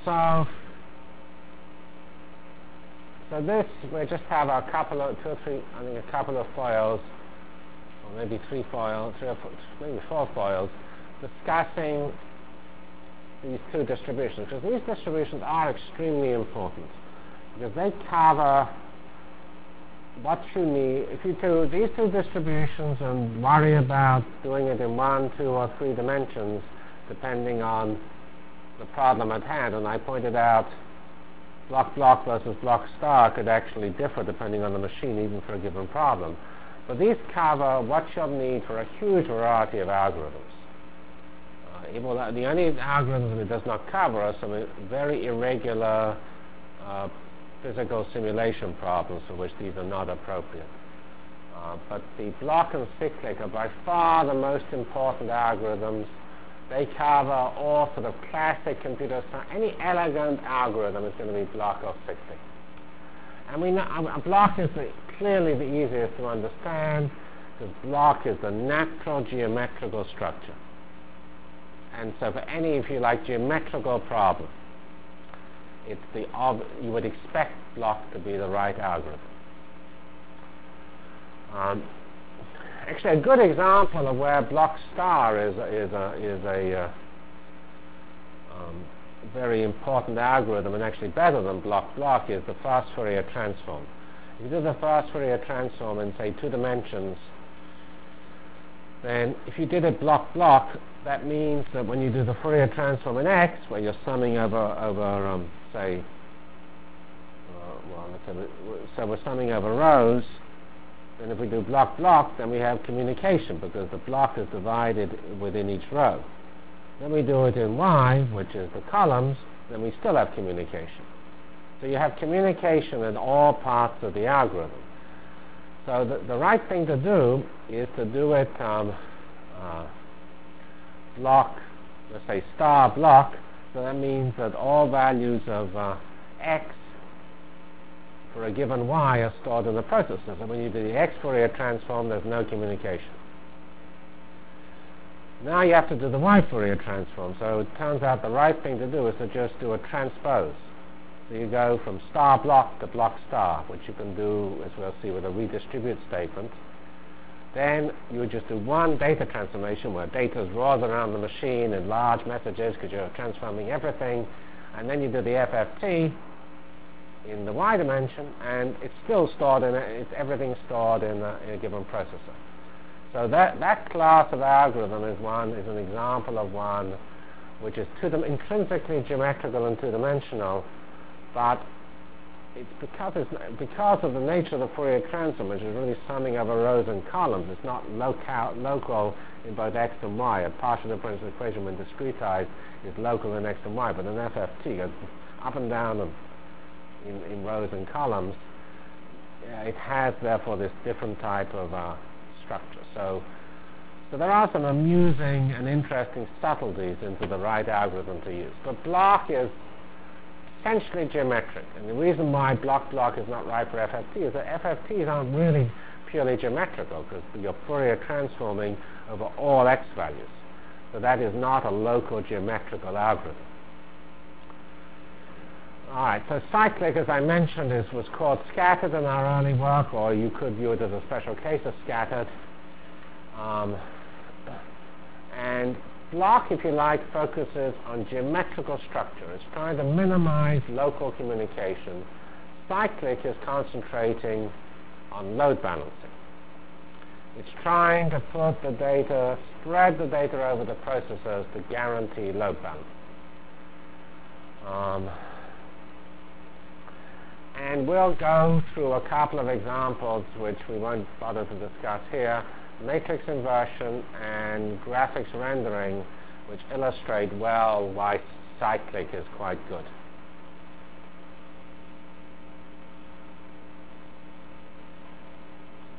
So this, we just have a couple of, two or three, I think a couple of foils, or maybe three or four, maybe four foils, discussing these two distributions, because these distributions are extremely important, because they cover what you need. If you do these two distributions and worry about doing it in 1, 2, or 3 dimensions, depending on the problem at hand, and I pointed out block versus block star could actually differ depending on the machine, even for a given problem. But these cover what you'll need for a huge variety of algorithms. The only algorithms it does not cover are some very irregular physical simulation problems for which these are not appropriate. But the block and cyclic are by far the most important algorithms. They cover all sort of classic computer science. Any elegant algorithm is going to be block or cyclic. And we know a block is clearly the easiest to understand, because block is the natural geometrical structure. And so for any, if you like, geometrical problem, it's you would expect block to be the right algorithm. Actually, a good example of where block star is a very important algorithm, and actually better than block is the fast Fourier transform. If you do the fast Fourier transform in, say, 2 dimensions, then if you did it block, that means that when you do the Fourier transform in X, where you're summing over say, so we're summing over rows, then if we do block, then we have communication, because the block is divided within each row. Then we do it in Y, which is the columns, then we still have communication. So you have communication in all parts of the algorithm. So the right thing to do is to do it block, let's say star block, so that means that all values of X for a given Y are stored in the processor. So when you do the X Fourier transform, there's no communication. Now you have to do the Y Fourier transform. So it turns out the right thing to do is to just do a transpose. So you go from star block to block star, which you can do, as we'll see, with a redistribute statement. Then you would just do one data transformation, where data is rolled around the machine in large messages, because you're transforming everything. And then you do the FFT in the Y dimension, and it's still stored in everything's stored in a given processor. So that class of algorithm is an example of one which is intrinsically geometrical and two-dimensional, but it's because of the nature of the Fourier transform, which is really summing over rows and columns. It's not local in both X and Y. A partial differential equation, when discretized, is local in X and Y, but an FFT goes up and down in rows and columns. It has, therefore, this different type of structure. So there are some amusing and interesting subtleties into the right algorithm to use. But block is essentially geometric, and the reason why block is not right for FFT is that FFTs aren't really purely geometrical, because you're Fourier transforming over all X values. So that is not a local geometrical algorithm. Alright, so cyclic, as I mentioned, was called scattered in our early work, or you could view it as a special case of scattered. And block, if you like, focuses on geometrical structure. It's trying to minimize local communication. Cyclic is concentrating on load balancing. It's trying to put the data, spread the data over the processors to guarantee load balance. And we'll go through a couple of examples which we won't bother to discuss here. Matrix inversion and graphics rendering, which illustrate well why cyclic is quite good.